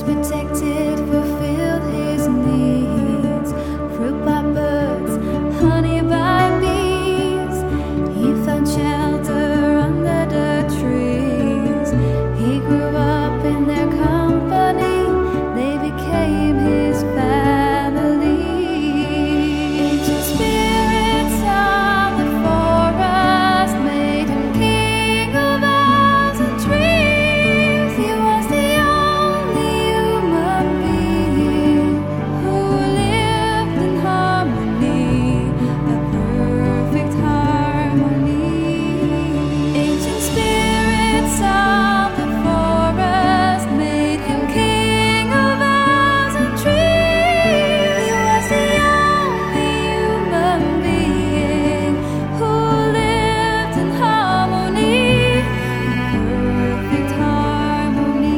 protected, fulfilled his needs. Fruit by birds, honey by bees. He found shelter under the trees. He grew up in their company. They became his family. Ancient spirits of the forest made him king of boughs and trees. He was the only human being who lived in harmony, a perfect harmony. Ancient spirits of the forest made him king of boughs and trees. He was the only human being who lived in harmony, perfect harmony.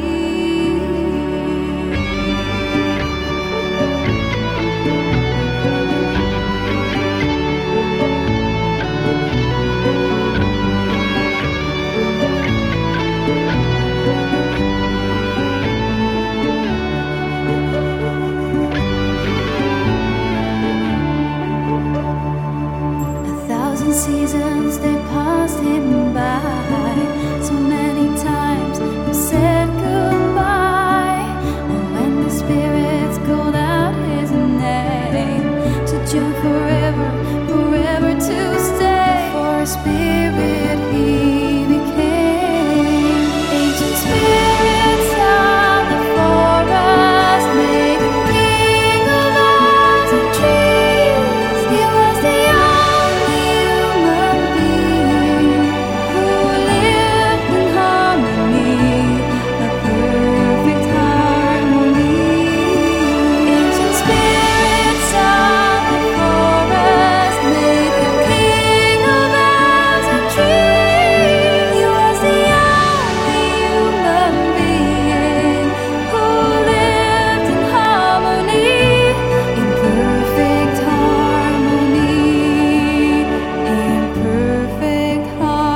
A thousand seasons they passed him by. So many times he said goodbye. And when the spirits called out his name, to join forever, forever to stay. For a spirit he became. Ancient spirits of the forest made him king of boughs and trees. He was the only human being who lived in harmony, a perfect harmony. Ancient spirits of the forest made him king of boughs and trees. He was the only human being who lived in harmony, in perfect harmony, in perfect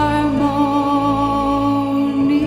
harmony.